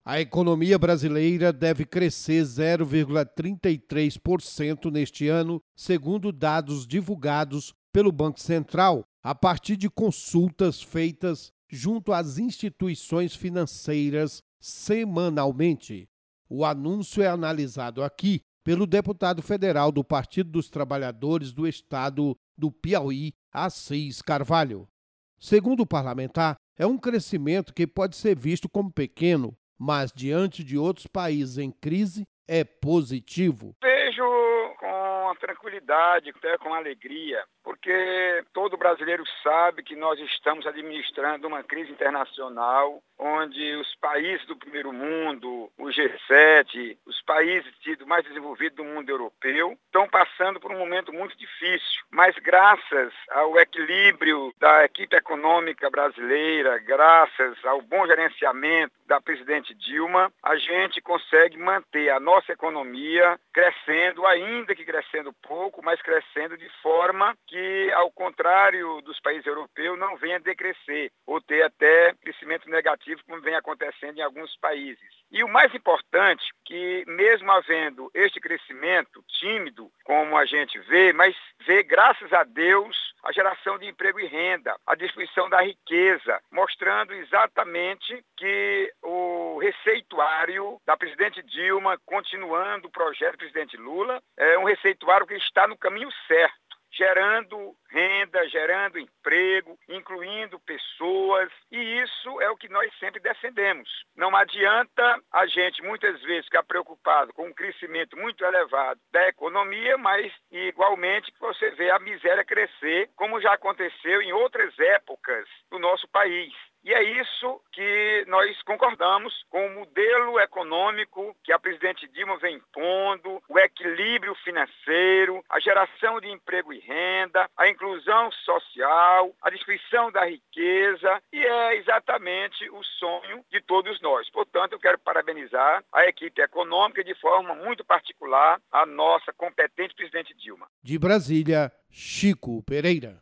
A economia brasileira deve crescer 0,33% neste ano, segundo dados divulgados pelo Banco Central, a partir de consultas feitas junto às instituições financeiras semanalmente. O anúncio é analisado aqui pelo deputado federal do Partido dos Trabalhadores do Estado do Piauí, Assis Carvalho. Segundo o parlamentar, é um crescimento que pode ser visto como pequeno, mas diante de outros países em crise, é positivo. Vejo com tranquilidade, até com alegria, porque todo brasileiro sabe que nós estamos administrando uma crise internacional, onde os países do primeiro mundo, o G7, os países mais desenvolvidos do mundo europeu, estão passando por um momento muito difícil. Mas graças ao equilíbrio da equipe econômica brasileira, graças ao bom gerenciamento da presidente Dilma, a gente consegue manter a nossa economia crescendo, ainda que crescendo pouco, mas crescendo de forma que, ao contrário dos países europeus, não venha decrescer ou ter até crescimento negativo, como vem acontecendo em alguns países. E o mais importante, que mesmo havendo este crescimento tímido, como a gente vê, mas vê, graças a Deus, a geração de emprego e renda, a distribuição da riqueza, mostrando exatamente que o receituário da presidente Dilma, continuando o projeto do presidente Lula, é um receituário que está no caminho certo, gerando renda, gerando emprego, incluindo pessoas, e isso é o que nós sempre defendemos. Não adianta a gente, muitas vezes, ficar preocupado com um crescimento muito elevado da economia, mas, igualmente, você vê a miséria crescer, como já aconteceu em outras épocas do nosso país. E é isso que nós concordamos com o modelo econômico que a presidente Dilma vem impondo, o equilíbrio financeiro, a geração de emprego e renda, a inclusão social, a distribuição da riqueza, e é exatamente o sonho de todos nós. Portanto, eu quero parabenizar a equipe econômica, de forma muito particular, a nossa competente presidente Dilma. De Brasília, Chico Pereira.